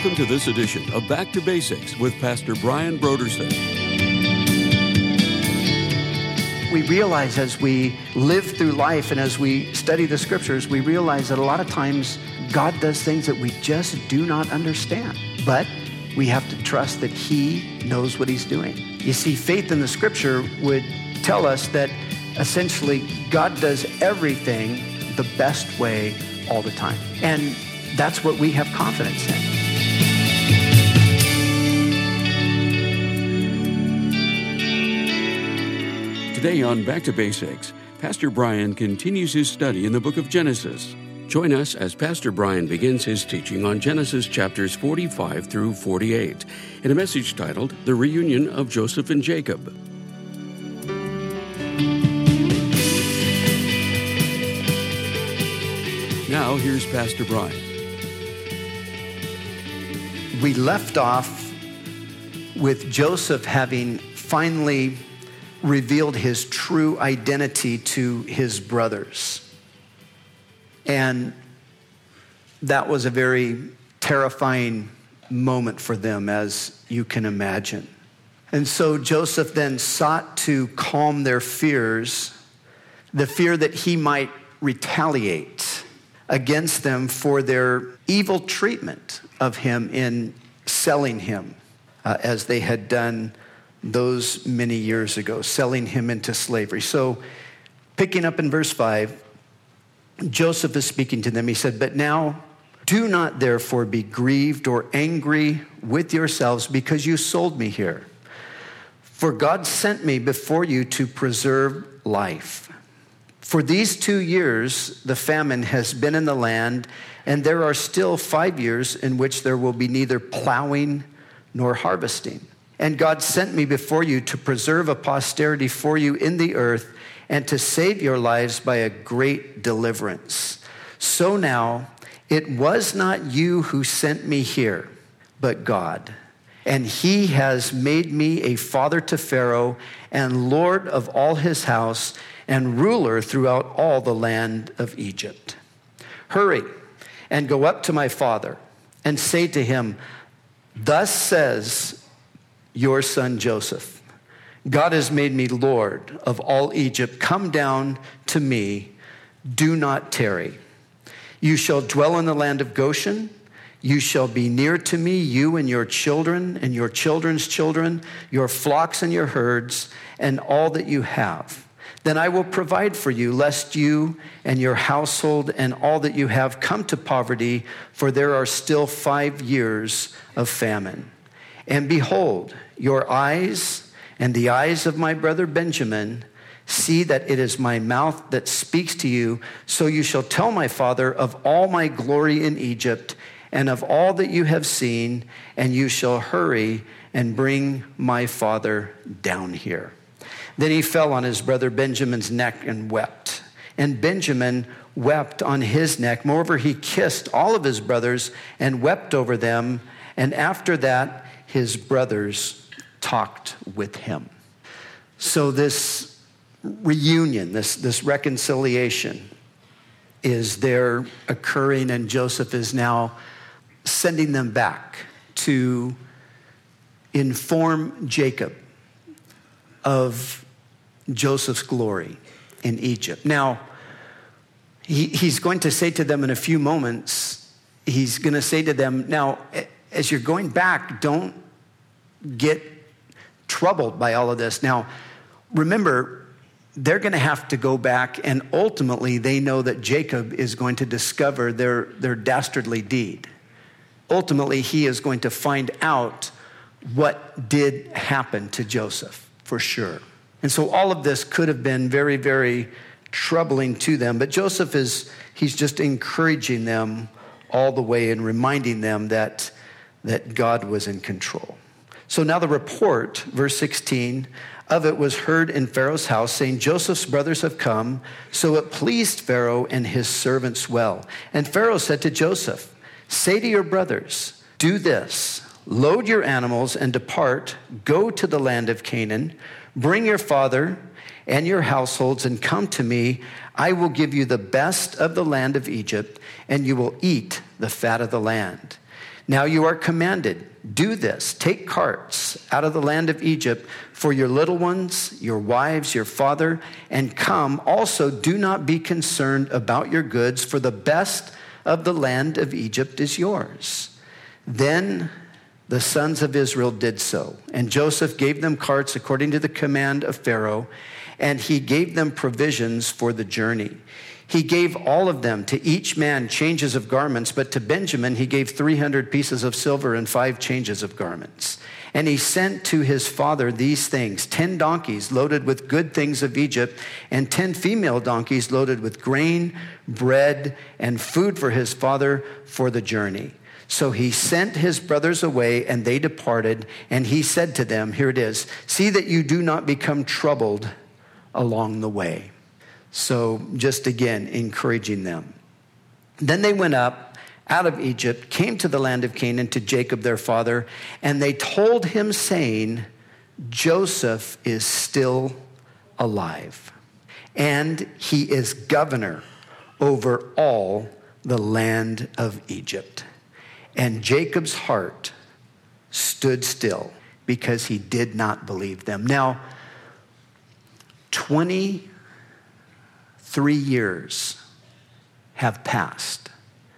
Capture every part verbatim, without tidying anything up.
Welcome to this edition of Back to Basics with Pastor Brian Brodersen. We realize as we live through life and as we study the scriptures, we realize that a lot of times God does things that we just do not understand. But we have to trust that He knows what He's doing. You see, faith in the scripture would tell us that essentially God does everything the best way all the time. And that's what we have confidence in. Today on Back to Basics, Pastor Brian continues his study in the book of Genesis. Join us as Pastor Brian begins his teaching on Genesis chapters forty-five through forty-eight in a message titled, The Reunion of Joseph and Jacob. Now, here's Pastor Brian. We left off with Joseph having finally revealed his true identity to his brothers. And that was a very terrifying moment for them, as you can imagine. And so Joseph then sought to calm their fears, the fear that he might retaliate against them for their evil treatment of him in selling him, uh, as they had done those many years ago, selling him into slavery. So picking up in verse five, Joseph is speaking to them. He said, "But now do not therefore be grieved or angry with yourselves because you sold me here. For God sent me before you to preserve life. For these two years, the famine has been in the land, and there are still five years in which there will be neither plowing nor harvesting. And God sent me before you to preserve a posterity for you in the earth and to save your lives by a great deliverance. So now, it was not you who sent me here, but God. And He has made me a father to Pharaoh and Lord of all his house and ruler throughout all the land of Egypt. Hurry and go up to my father and say to him, thus says your son Joseph, God has made me Lord of all Egypt. Come down to me. Do not tarry. You shall dwell in the land of Goshen. You shall be near to me, you and your children and your children's children, your flocks and your herds, and all that you have. Then I will provide for you, lest you and your household and all that you have come to poverty, for there are still five years of famine. And behold, your eyes and the eyes of my brother Benjamin see that it is my mouth that speaks to you. So you shall tell my father of all my glory in Egypt and of all that you have seen, and you shall hurry and bring my father down here. Then he fell on his brother Benjamin's neck and wept. And Benjamin wept on his neck. Moreover, he kissed all of his brothers and wept over them. And after that, his brothers talked with him." So this reunion, this, this reconciliation is there occurring, and Joseph is now sending them back to inform Jacob of Joseph's glory in Egypt. Now, he, he's going to say to them in a few moments, he's going to say to them, now, as you're going back, don't get troubled by all of this. Now, remember, they're going to have to go back, and ultimately they know that Jacob is going to discover their, their dastardly deed. Ultimately, he is going to find out what did happen to Joseph, for sure. And so all of this could have been very, very troubling to them. But Joseph is, he's just encouraging them all the way and reminding them that, that God was in control. So now the report, verse sixteen, of it was heard in Pharaoh's house, saying, Joseph's brothers have come. So it pleased Pharaoh and his servants well. And Pharaoh said to Joseph, say to your brothers, do this, load your animals and depart, go to the land of Canaan, bring your father and your households and come to me. I will give you the best of the land of Egypt, and you will eat the fat of the land. Now you are commanded, do this, take carts out of the land of Egypt for your little ones, your wives, your father, and come. Also, do not be concerned about your goods, for the best of the land of Egypt is yours. Then the sons of Israel did so, and Joseph gave them carts according to the command of Pharaoh, and he gave them provisions for the journey. He gave all of them, to each man changes of garments, but to Benjamin he gave three hundred pieces of silver and five changes of garments. And he sent to his father these things, ten donkeys loaded with good things of Egypt, and ten female donkeys loaded with grain, bread, and food for his father for the journey. So he sent his brothers away, and they departed, and he said to them, here it is, see that you do not become troubled along the way. So just again, encouraging them. Then they went up out of Egypt, came to the land of Canaan, to Jacob their father, and they told him, saying, Joseph is still alive, and he is governor over all the land of Egypt. And Jacob's heart stood still because he did not believe them. Now, twenty Three years have passed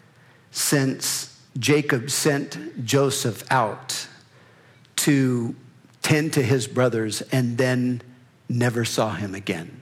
since Jacob sent Joseph out to tend to his brothers and then never saw him again.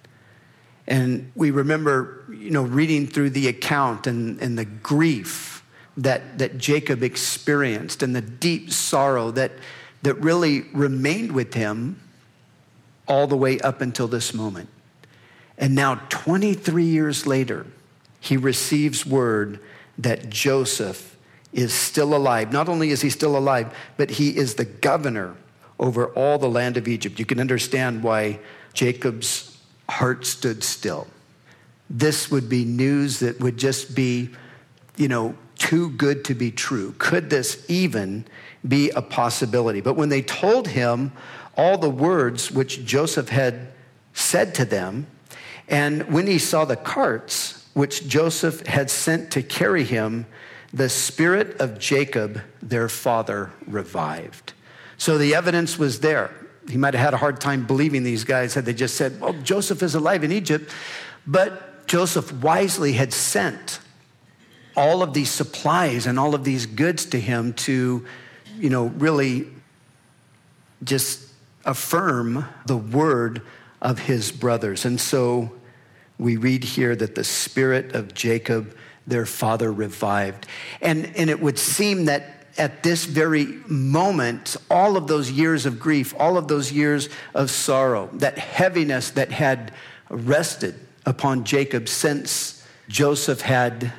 And we remember, you know, reading through the account and, and the grief that, that Jacob experienced and the deep sorrow that, that really remained with him all the way up until this moment. And now twenty-three years later, he receives word that Joseph is still alive. Not only is he still alive, but he is the governor over all the land of Egypt. You can understand why Jacob's heart stood still. This would be news that would just be, you know, too good to be true. Could this even be a possibility? But when they told him all the words which Joseph had said to them, and when he saw the carts which Joseph had sent to carry him, the spirit of Jacob, their father, revived. So the evidence was there. He might have had a hard time believing these guys had they just said, well, Joseph is alive in Egypt. But Joseph wisely had sent all of these supplies and all of these goods to him to, you know, really just affirm the word of his brothers. And so we read here that the spirit of Jacob, their father, revived. And, and it would seem that at this very moment, all of those years of grief, all of those years of sorrow, that heaviness that had rested upon Jacob since Joseph had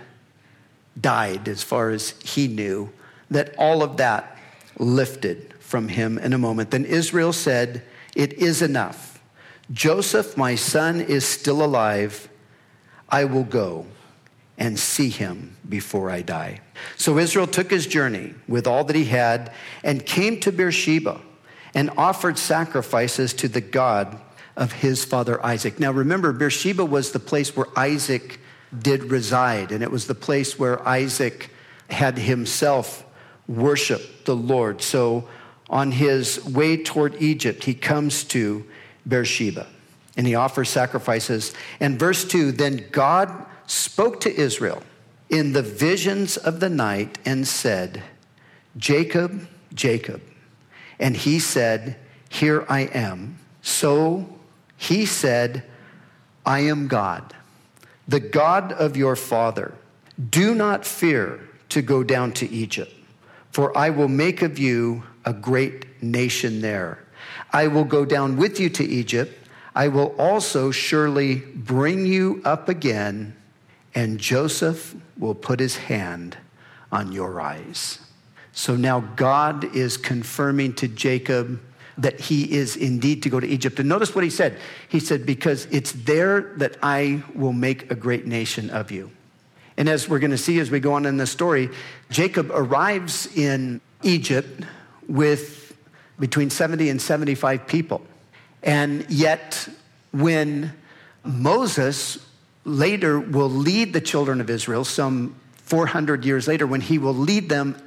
died, as far as he knew, that all of that lifted from him in a moment. Then Israel said, it is enough. Joseph, my son, is still alive. I will go and see him before I die. So Israel took his journey with all that he had and came to Beersheba and offered sacrifices to the God of his father Isaac. Now remember, Beersheba was the place where Isaac did reside, and it was the place where Isaac had himself worshiped the Lord. So on his way toward Egypt, he comes to Beersheba, and he offers sacrifices. And verse two, then God spoke to Israel in the visions of the night and said, Jacob, Jacob. And he said, here I am. So he said, I am God, the God of your father. Do not fear to go down to Egypt, for I will make of you a great nation there. I will go down with you to Egypt. I will also surely bring you up again, and Joseph will put his hand on your eyes. So now God is confirming to Jacob that he is indeed to go to Egypt. And notice what he said. He said, because it's there that I will make a great nation of you. And as we're going to see as we go on in the story, Jacob arrives in Egypt with between seventy and seventy-five people. And yet when Moses later will lead the children of Israel, some four hundred years later, when he will lead them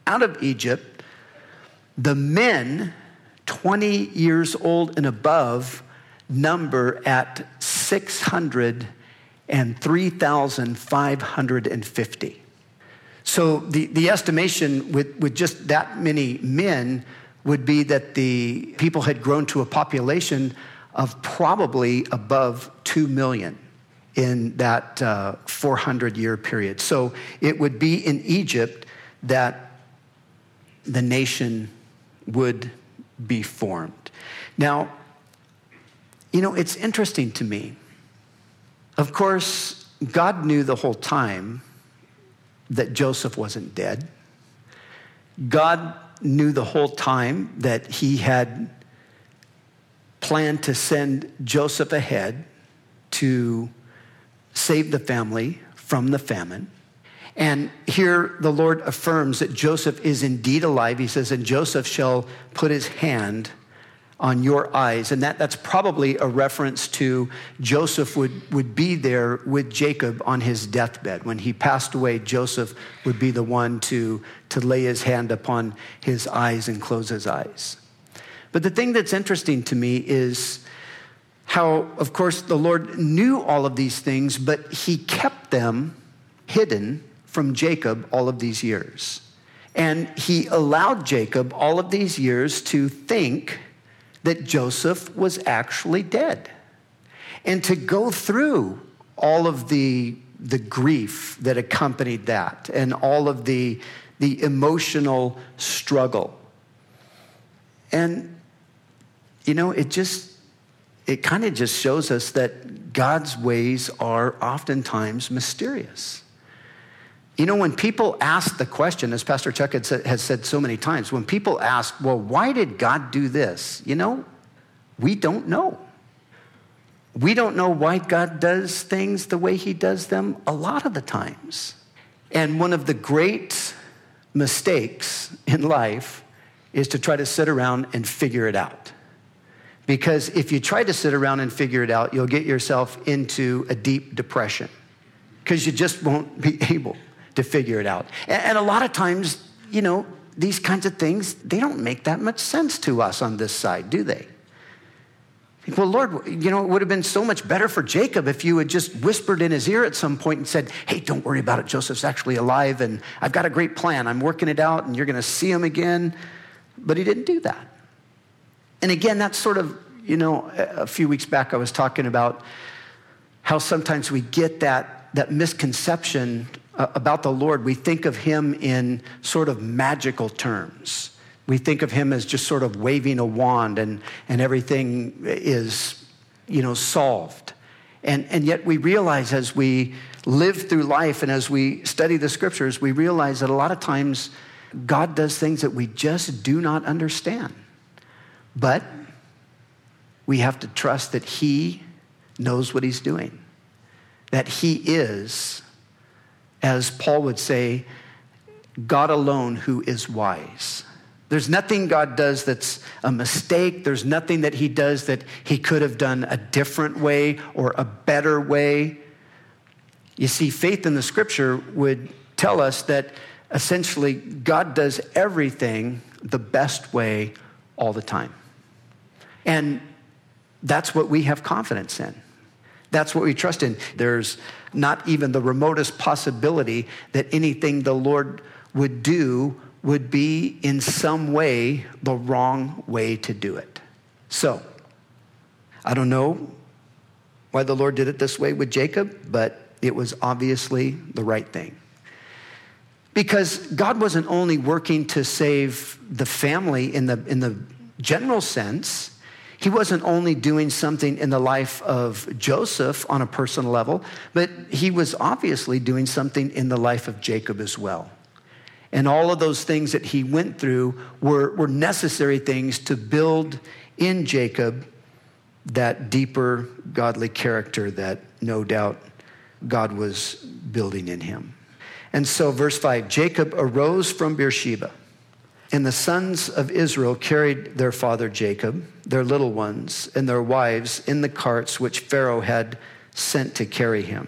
out of Egypt, the men twenty years old and above number at six hundred three thousand five hundred fifty. So the, the estimation with, with just that many men would be that the people had grown to a population of probably above two million in that uh, four hundred year period. So it would be in Egypt that the nation would be formed. Now, you know, it's interesting to me. Of course, God knew the whole time that Joseph wasn't dead. God knew the whole time that he had planned to send Joseph ahead to save the family from the famine. And here the Lord affirms that Joseph is indeed alive. He says, and Joseph shall put his hand on your eyes. And that, that's probably a reference to Joseph would, would be there with Jacob on his deathbed. When he passed away, Joseph would be the one to, to lay his hand upon his eyes and close his eyes. But the thing that's interesting to me is how, of course, the Lord knew all of these things, but he kept them hidden from Jacob all of these years. And he allowed Jacob all of these years to think that Joseph was actually dead, and to go through all of the, the grief that accompanied that, and all of the, the emotional struggle. And, you know, it just, it kind of just shows us that God's ways are oftentimes mysterious. You know, when people ask the question, as Pastor Chuck had said, has said so many times, when people ask, well, why did God do this? You know, we don't know. We don't know why God does things the way he does them a lot of the times. And one of the great mistakes in life is to try to sit around and figure it out. Because if you try to sit around and figure it out, you'll get yourself into a deep depression, because you just won't be able to figure it out. And a lot of times, you know, these kinds of things, they don't make that much sense to us on this side, do they? Well, Lord, you know, it would have been so much better for Jacob if you had just whispered in his ear at some point and said, hey, don't worry about it. Joseph's actually alive, and I've got a great plan. I'm working it out, and you're going to see him again. But he didn't do that. And again, that's sort of, you know, a few weeks back I was talking about how sometimes we get that, that misconception about the Lord. We think of him in sort of magical terms. We think of him as just sort of waving a wand and, and everything is, you know, solved. And, and yet we realize as we live through life and as we study the scriptures, we realize that a lot of times God does things that we just do not understand. But we have to trust that he knows what he's doing, that he is, as Paul would say, God alone who is wise. There's nothing God does that's a mistake. There's nothing that he does that he could have done a different way or a better way. You see, faith in the scripture would tell us that essentially God does everything the best way all the time. And that's what we have confidence in. That's what we trust in. There's not even the remotest possibility that anything the Lord would do would be in some way the wrong way to do it. So, I don't know why the Lord did it this way with Jacob, but it was obviously the right thing. Because God wasn't only working to save the family in the, in the general sense. He wasn't only doing something in the life of Joseph on a personal level, but he was obviously doing something in the life of Jacob as well. And all of those things that he went through were, were necessary things to build in Jacob that deeper godly character that no doubt God was building in him. And so verse five, Jacob arose from Beersheba, and the sons of Israel carried their father Jacob, their little ones, and their wives in the carts which Pharaoh had sent to carry him.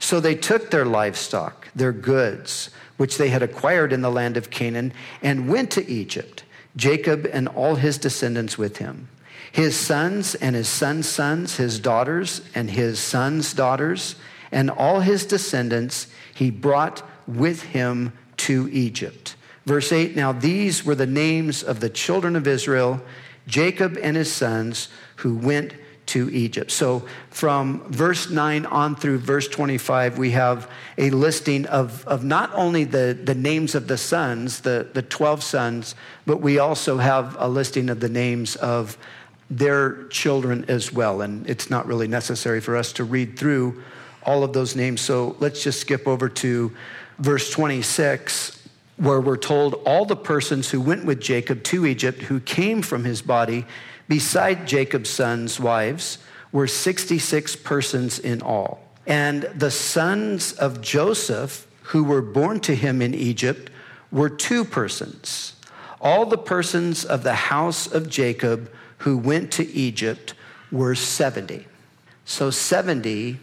So they took their livestock, their goods, which they had acquired in the land of Canaan, and went to Egypt, Jacob and all his descendants with him. His sons and his sons' sons, his daughters and his sons' daughters, and all his descendants he brought with him to Egypt. Verse eight, now these were the names of the children of Israel, Jacob and his sons, who went to Egypt. So from verse nine on through verse twenty-five, we have a listing of, of not only the, the names of the sons, the, the twelve sons, but we also have a listing of the names of their children as well. And it's not really necessary for us to read through all of those names. So let's just skip over to verse twenty-six, where we're told all the persons who went with Jacob to Egypt, who came from his body, beside Jacob's sons' wives, were sixty-six persons in all. And the sons of Joseph, who were born to him in Egypt, were two persons. All the persons of the house of Jacob who went to Egypt were seventy. So seventy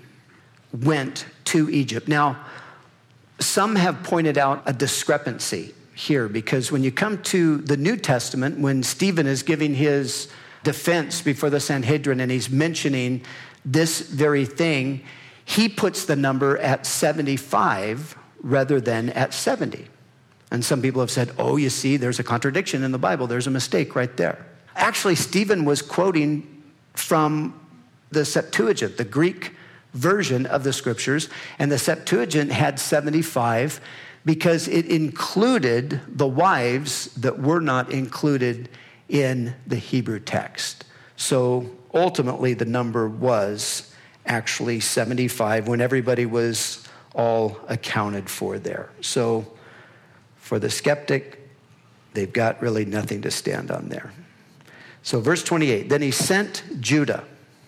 went to Egypt. Now, some have pointed out a discrepancy here, because when you come to the New Testament, when Stephen is giving his defense before the Sanhedrin and he's mentioning this very thing, he puts the number at seventy-five rather than at seventy. And some people have said, oh, you see, there's a contradiction in the Bible. There's a mistake right there. Actually, Stephen was quoting from the Septuagint, the Greek version of the scriptures, and the Septuagint had seventy-five because it included the wives that were not included in the Hebrew text. So ultimately the number was actually seventy-five when everybody was all accounted for there. So for the skeptic, they've got really nothing to stand on there. So verse twenty-eight, then he sent Judah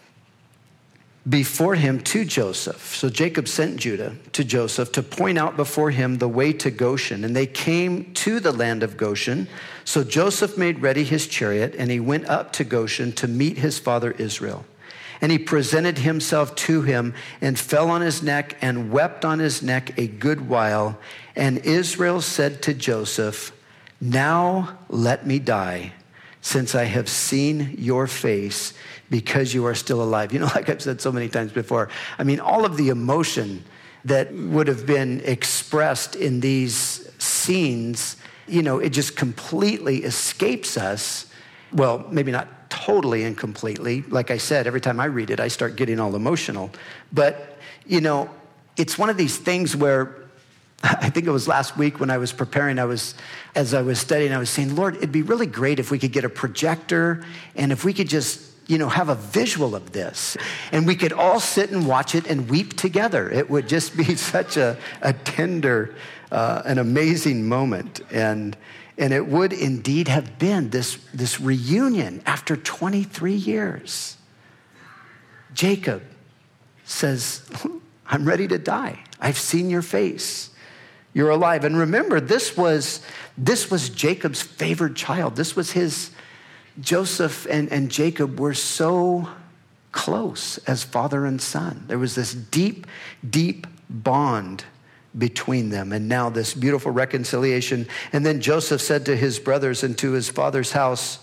before him to Joseph. So Jacob sent Judah to Joseph to point out before him the way to Goshen. And they came to the land of Goshen. So Joseph made ready his chariot, and he went up to Goshen to meet his father Israel. And he presented himself to him and fell on his neck and wept on his neck a good while. And Israel said to Joseph, now let me die, since I have seen your face, because you are still alive. You know, like I've said so many times before, I mean, all of the emotion that would have been expressed in these scenes, you know, it just completely escapes us. Well, maybe not totally and completely. Like I said, every time I read it, I start getting all emotional. But, you know, it's one of these things where I think it was last week when I was preparing, I was, as I was studying, I was saying, Lord, it'd be really great if we could get a projector and if we could just, you know, have a visual of this and we could all sit and watch it and weep together. It would just be such a, a tender, uh, an amazing moment. And, and it would indeed have been this, this reunion after twenty-three years. Jacob says, I'm ready to die. I've seen your face. You're alive. And remember, this was this was Jacob's favored child. This was his, Joseph and, and Jacob were so close as father and son. There was this deep, deep bond between them. And now this beautiful reconciliation. And then Joseph said to his brothers and to his father's house,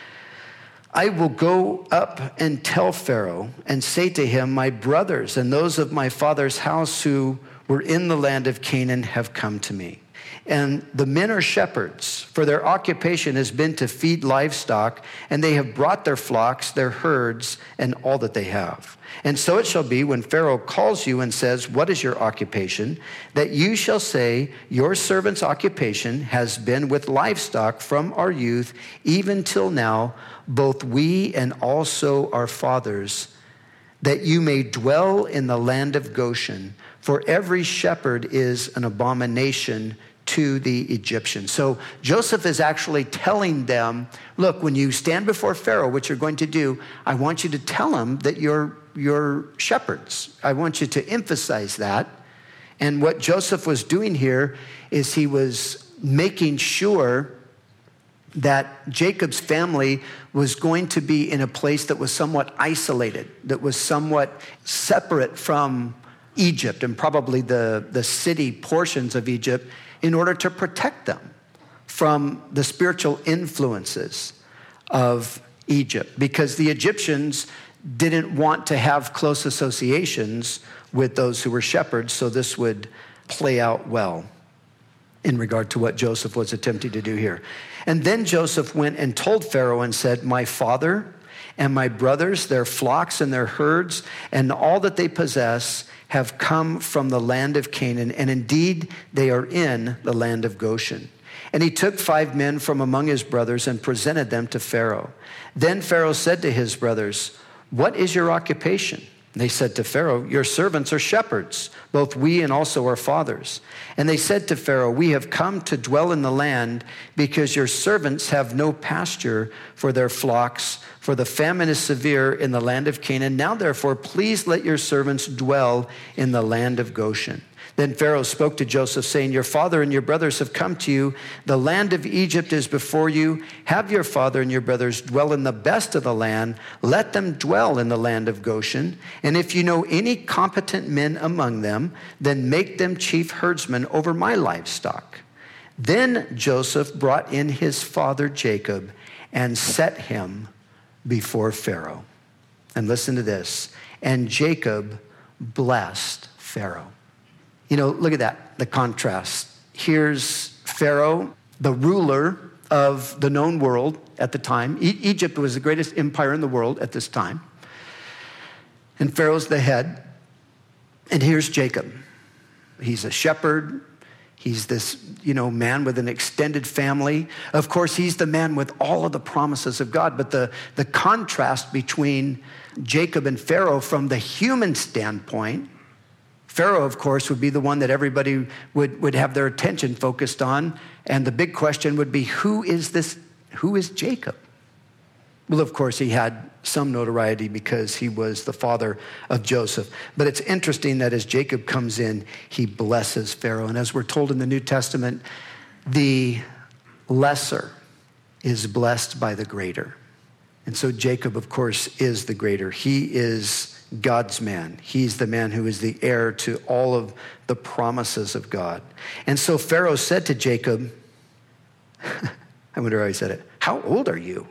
I will go up and tell Pharaoh and say to him, my brothers and those of my father's house who were in the land of Canaan have come to me. And the men are shepherds, for their occupation has been to feed livestock, and they have brought their flocks, their herds, and all that they have. And so it shall be when Pharaoh calls you and says, what is your occupation? That you shall say, your servant's occupation has been with livestock from our youth, even till now, both we and also our fathers, that you may dwell in the land of Goshen. For every shepherd is an abomination to the Egyptians. So Joseph is actually telling them, look, when you stand before Pharaoh, what you're going to do, I want you to tell him that you're, you're shepherds. I want you to emphasize that. And what Joseph was doing here is he was making sure that Jacob's family was going to be in a place that was somewhat isolated, that was somewhat separate from Egypt and probably the, the city portions of Egypt in order to protect them from the spiritual influences of Egypt, because the Egyptians didn't want to have close associations with those who were shepherds, so this would play out well in regard to what Joseph was attempting to do here. And then Joseph went and told Pharaoh and said, my father and my brothers, their flocks and their herds, and all that they possess have come from the land of Canaan, and indeed they are in the land of Goshen. And he took five men from among his brothers and presented them to Pharaoh. Then Pharaoh said to his brothers, what is your occupation? And they said to Pharaoh, your servants are shepherds, both we and also our fathers. And they said to Pharaoh, we have come to dwell in the land because your servants have no pasture for their flocks, for the famine is severe in the land of Canaan. Now therefore, please let your servants dwell in the land of Goshen. Then Pharaoh spoke to Joseph, saying, your father and your brothers have come to you. The land of Egypt is before you. Have your father and your brothers dwell in the best of the land. Let them dwell in the land of Goshen. And if you know any competent men among them, then make them chief herdsmen over my livestock. Then Joseph brought in his father Jacob and set him before Pharaoh. And listen to this. And Jacob blessed Pharaoh. You know, look at that, the contrast. Here's Pharaoh, the ruler of the known world at the time. E- Egypt was the greatest empire in the world at this time. And Pharaoh's the head. And here's Jacob. He's a shepherd. He's this, you know, man with an extended family. Of course, he's the man with all of the promises of God. But the, the contrast between Jacob and Pharaoh from the human standpoint, Pharaoh, of course, would be the one that everybody would, would have their attention focused on. And the big question would be, who is this? Who is Jacob? Well, of course, he had some notoriety because he was the father of Joseph. But it's interesting that as Jacob comes in, he blesses Pharaoh. And as we're told in the New Testament, the lesser is blessed by the greater. And so Jacob, of course, is the greater. He is God's man. He's the man who is the heir to all of the promises of God. And so Pharaoh said to Jacob, I wonder how he said it, how old are you?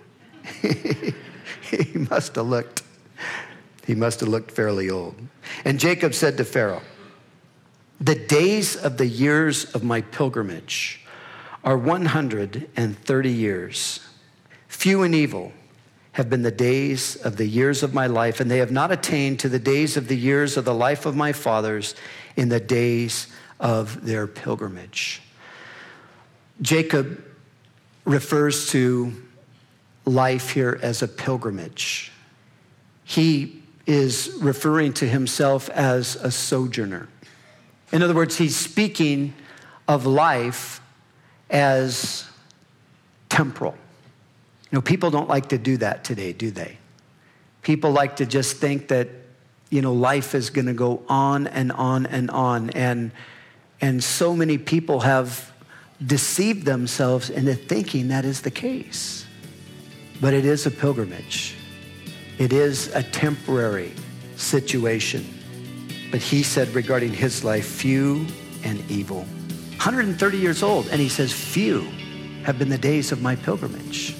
He must have looked, he must have looked fairly old. And Jacob said to Pharaoh, the days of the years of my pilgrimage are one hundred thirty years. Few and evil have been the days of the years of my life, and they have not attained to the days of the years of the life of my fathers in the days of their pilgrimage. Jacob refers to life here as a pilgrimage. He is referring to himself as a sojourner. In other words, he's speaking of life as temporal. You know, people don't like to do that today, do they? People like to just think that, you know, life is going to go on and on and on. And, and so many people have deceived themselves into thinking that is the case. But it is a pilgrimage. It is a temporary situation. But he said regarding his life, few and evil. one hundred thirty years old, and he says, few have been the days of my pilgrimage.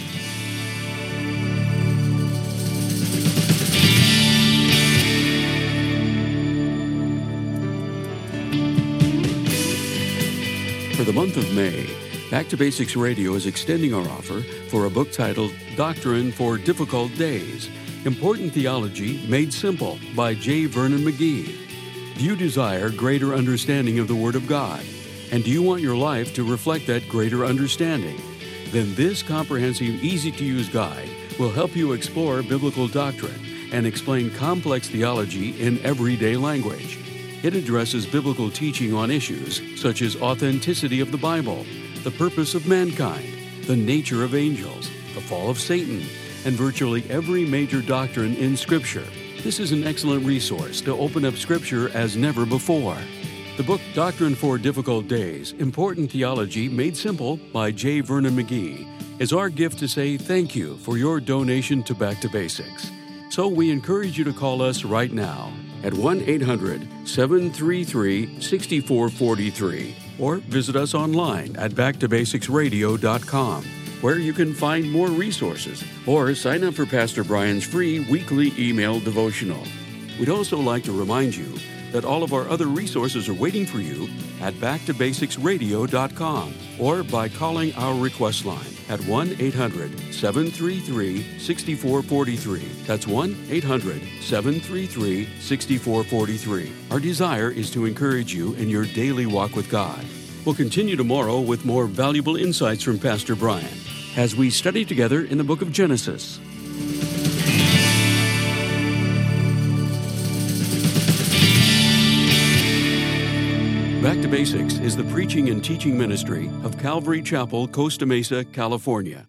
For the month of May, Back to Basics Radio is extending our offer for a book titled Doctrine for Difficult Days, Important Theology Made Simple by J. Vernon McGee. Do you desire greater understanding of the Word of God? And do you want your life to reflect that greater understanding? Then this comprehensive, easy-to-use guide will help you explore biblical doctrine and explain complex theology in everyday language. It addresses biblical teaching on issues such as authenticity of the Bible, the purpose of mankind, the nature of angels, the fall of Satan, and virtually every major doctrine in Scripture. This is an excellent resource to open up Scripture as never before. The book Doctrine for Difficult Days, Important Theology Made Simple by J. Vernon McGee is our gift to say thank you for your donation to Back to Basics. So we encourage you to call us right now at one eight hundred, seven three three, six four four three or visit us online at back to basics radio dot com, where you can find more resources or sign up for Pastor Brian's free weekly email devotional. We'd also like to remind you that all of our other resources are waiting for you at back to basics radio dot com or by calling our request line at one eight hundred, seven three three, six four four three. That's one eight hundred, seven three three, six four four three. Our desire is to encourage you in your daily walk with God. We'll continue tomorrow with more valuable insights from Pastor Brian as we study together in the book of Genesis. Back to Basics is the preaching and teaching ministry of Calvary Chapel, Costa Mesa, California.